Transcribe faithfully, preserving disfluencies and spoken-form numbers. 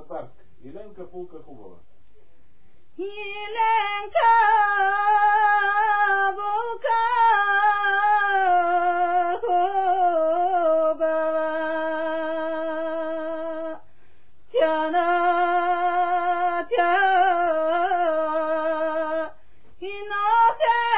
татарска. Еленка Пулка хубава. Еленка Пулка хубава, тя на тя и носе